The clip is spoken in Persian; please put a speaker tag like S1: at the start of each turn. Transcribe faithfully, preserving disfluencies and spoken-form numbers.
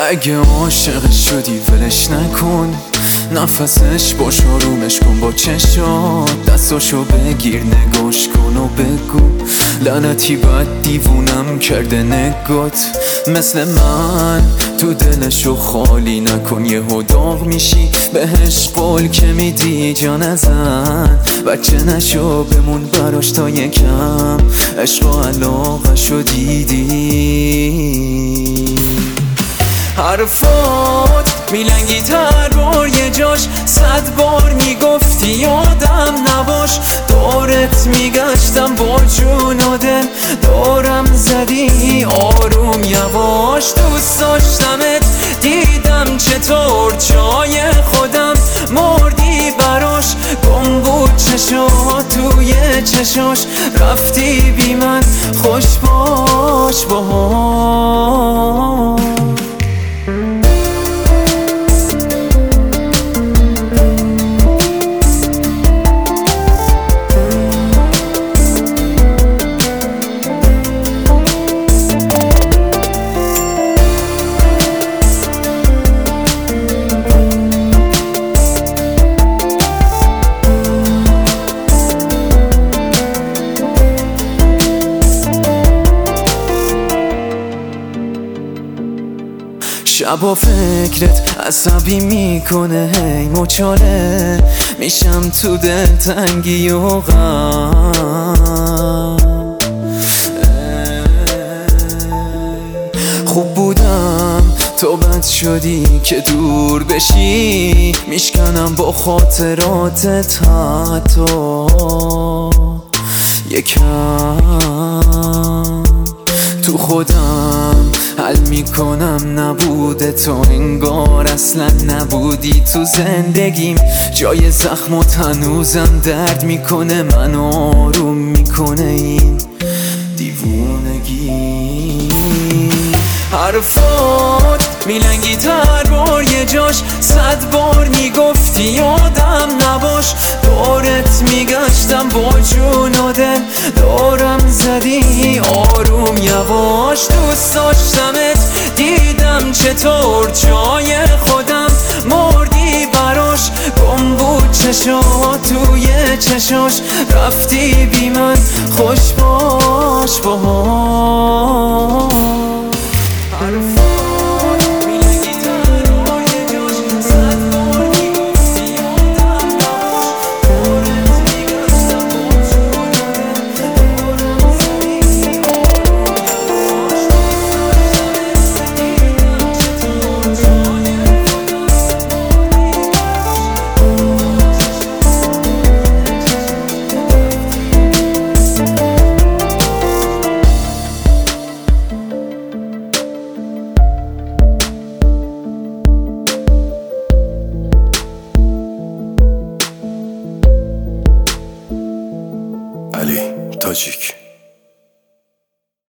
S1: اگه عاشق شدی ولش نکن، نفسش باش آرومش کن با چشات، دستاشو بگیر نگاش کن و بگو لعنتی بد دیوونم کرده نگات. مثل من تو دلشو خالی نکن، یهو داغ میشی بهش قول که میدی جان ازن. بچه نشو بمون براش تا یکم، عشق و علاقه‌شو دیدی. حرفات میلنگی تر بار یه جاش، صد بار میگفتی یادم نباش. دورت میگشتم با جون و دل، دورم زدی آروم یواش. دوست داشتمت دیدم چطور جای خودم مردی براش. گم بود چشات توی چشاش، رفتی بی من خوش باش باهاش. شبا فکرت عصبی میکنه، هی مچاله میشم تو دل تنگی و غم. خوب بودم تو بد شدی که دور بشی، میشکنم با خاطراتت حتی یکم. تو خودم حل میکنم نبوده تو، انگار اصلا نبودی تو زندگیم. جای زخمات هنوزم درد میکنه، من آروم میکنه این دیوونگی. حرفات میلنگی تر بار یه جاش، صد بار میگفتی یادم نباش. دورت میگشتم با جون و دل، دورم زدی آروم یواش. دوست داشتمت دیدم چطور جای خودم مردی براش. گم بود چشات توی چشاش، رفتی بی من خوش باش باهاش.
S2: علی تاجیک.